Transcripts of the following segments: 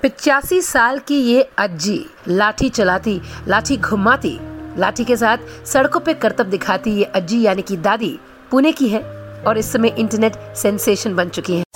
85 साल की ये अज्जी लाठी चलाती, लाठी घुमाती, लाठी के साथ सड़कों पे करतब दिखाती ये अज्जी यानी कि दादी पुणे की है और इस समय इंटरनेट सेंसेशन बन चुकी है।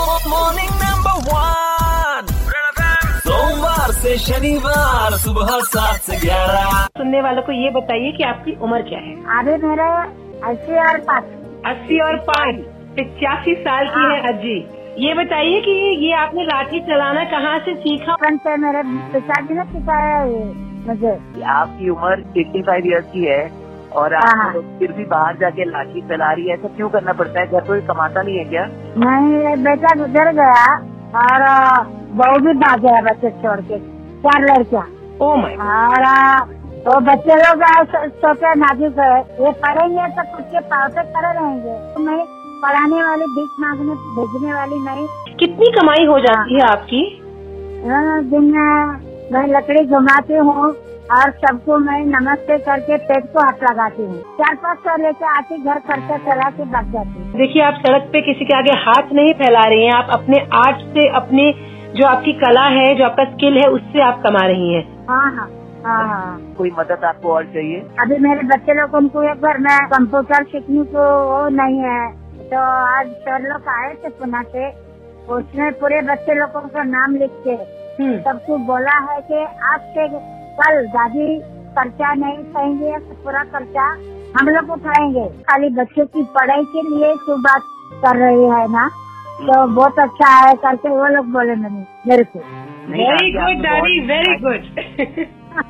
सोमवार से शनिवार सुबह 7 से 11। सुनने वालों को ये बताइए कि आपकी उम्र क्या है? अभी मेरे 80 और 5। 80 और 5, 85 साल की है अज्जी। ये बताइए कि ये आपने लाठी चलाना कहाँ से सीखा? से मेरे पिताजी ने सिखाया है मुझे। आपकी उम्र 85 इयर्स की है और आप फिर भी बाहर जाके लाठी चला रही है, ऐसा क्यों करना पड़ता है? घर कोई कमाता नहीं है क्या? नहीं, बेटा गुजर गया और बहू भी भाग गया बच्चे छोड़ के, 4 लड़कियाँ। और वो बच्चे लोग छोटे नाजुक है, ये पढ़ेंगे तो खुद के पाँव पे खड़े रहेंगे। मैं पढ़ाने वाली, भीख मांगने भेजने वाली नहीं। कितनी कमाई हो जाती है आपकी? दिन में मैं लकड़ी घुमाती हूँ और सबको मैं नमस्ते करके पेट को हाथ लगाती हूँ। 4-5 सौ लेके आती, घर खर्चा चला के भाग जाती हूँ। देखिए, आप सड़क पे किसी के आगे हाथ नहीं फैला रही हैं, आप अपने आर्ट से, अपने जो आपकी कला है, जो आपका स्किल है, उससे आप कमा रही हैं। हाँ। कोई मदद आपको और चाहिए? अभी मेरे बच्चे लोग, उनको एक बार मैं कंप्यूटर सीखने को वो नहीं है, तो आज सर लोग आए थे पुणे से, उसने पूरे बच्चे लोगों का नाम लिख के सबको बोला है कि आज से कल दादी खर्चा नहीं सहेंगे, पूरा खर्चा हम लोग उठाएंगे। खाली बच्चों की पढ़ाई के लिए जो बात कर रही है ना, तो बहुत अच्छा है करके वो लोग बोले मेरे को। वेरी गुड दादी, वेरी गुड।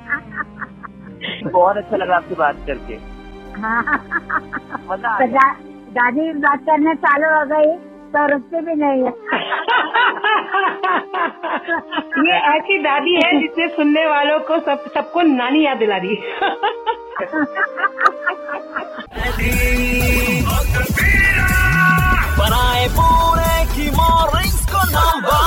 बहुत अच्छा लगा आपसे बात करके। हाँ, मजा तो दादी बात करने चालू हो गई तो रुकती भी नहीं है। ये ऐसी दादी है जिसने सुनने वालों को सबको नानी याद दिला दी। बनाए पूरे की मॉर्निंग्स को नंबर